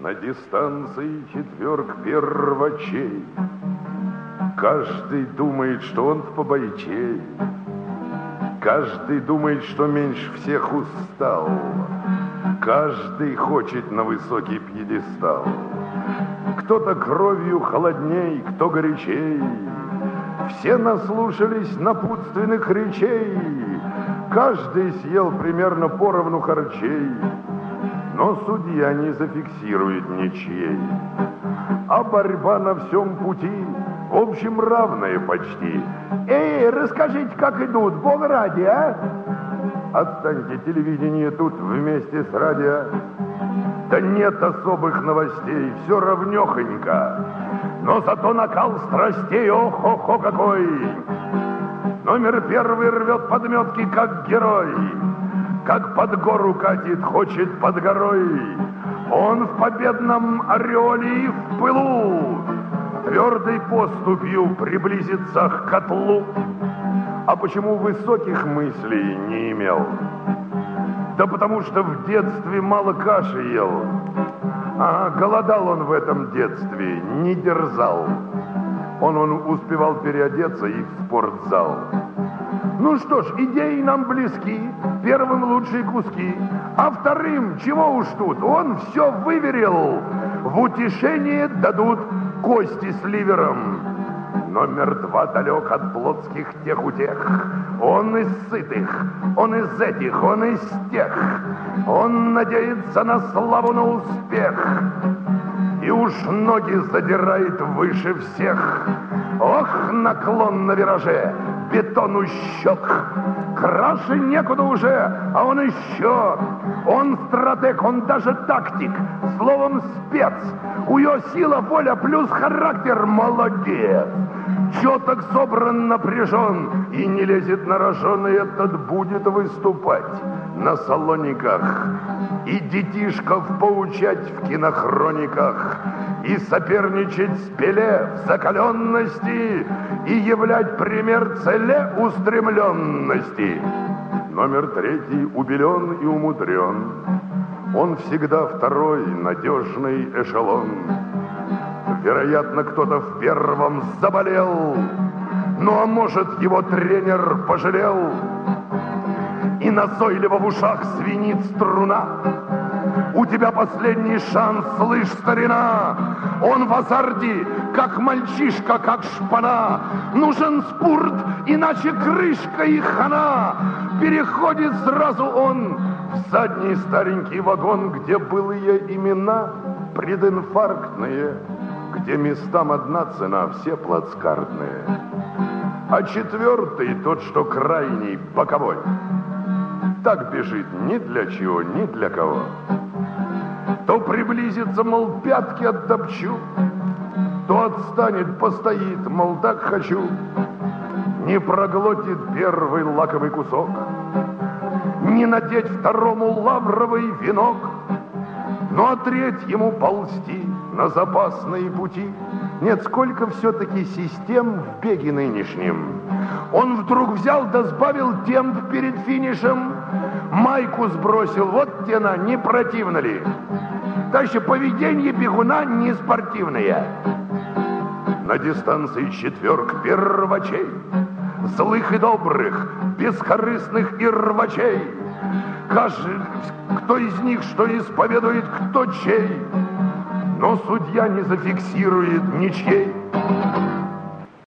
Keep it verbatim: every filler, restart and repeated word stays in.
На дистанции четверг первачей. Каждый думает, что он побойчей. Каждый думает, что меньше всех устал. Каждый хочет на высокий пьедестал. Кто-то кровью холодней, кто горячей. Все наслушались напутственных речей. Каждый съел примерно поровну харчей. Но судья не зафиксирует ничьей. А борьба на всем пути, в общем, равная почти. Эй, расскажите, как идут, бога ради, а? Отстаньте, телевидение тут вместе с радио. Да нет особых новостей, все равнёхонько. Но зато накал страстей, ох-охо какой. Номер первый рвет подметки, как герой. Как под гору катит, хочет под горой. Он в победном ореоле и в пылу твердой поступью приблизится к котлу. А почему высоких мыслей не имел? Да потому что в детстве мало каши ел. А голодал он в этом детстве, не дерзал. Он, он успевал переодеться и в спортзал. Ну что ж, идеи нам близки, первым лучшие куски, а вторым, чего уж тут, он все выверил. В утешение дадут кости с ливером. Номер два далек от плотских тех утех. Он из сытых, он из этих, он из тех. Он надеется на славу, на успех. И уж ноги задирает выше всех. Ох, наклон на вираже, бетон у щек. Краше некуда уже, а он еще. Он стратег, он даже тактик, словом спец. У его сила, воля плюс характер, молодец. Четок собран, напряжен и не лезет на рожон, и этот будет выступать на салониках. И детишков поучать в кинохрониках, и соперничать с Пеле в закаленности, и являть пример целеустремленности. Номер третий убелен и умудрен. Он всегда второй, надежный эшелон. Вероятно, кто-то в первом заболел, ну а может, его тренер пожалел. И назойливо в ушах звенит струна. У тебя последний шанс, слышь, старина. Он в азарте, как мальчишка, как шпана. Нужен спорт, иначе крышка и хана. Переходит сразу он в задний старенький вагон, где былые имена прединфарктные, где местам одна цена, все плацкартные. А четвертый, тот, что крайний, боковой, так бежит ни для чего, ни для кого. То приблизится, мол, пятки оттопчу, то отстанет, постоит, мол, так хочу. Не проглотит первый лаковый кусок, не надеть второму лавровый венок, ну а третьему ползти на запасные пути. Нет, сколько все-таки систем в беге нынешнем. Он вдруг взял да сбавил темп перед финишем, майку сбросил, вот тена, не противно ли? Дальше поведение бегуна не спортивное. На дистанции четверг первачей, злых и добрых, бескорыстных и рвачей. Каждый, кто из них что исповедует, кто чей, но судья не зафиксирует ничьей.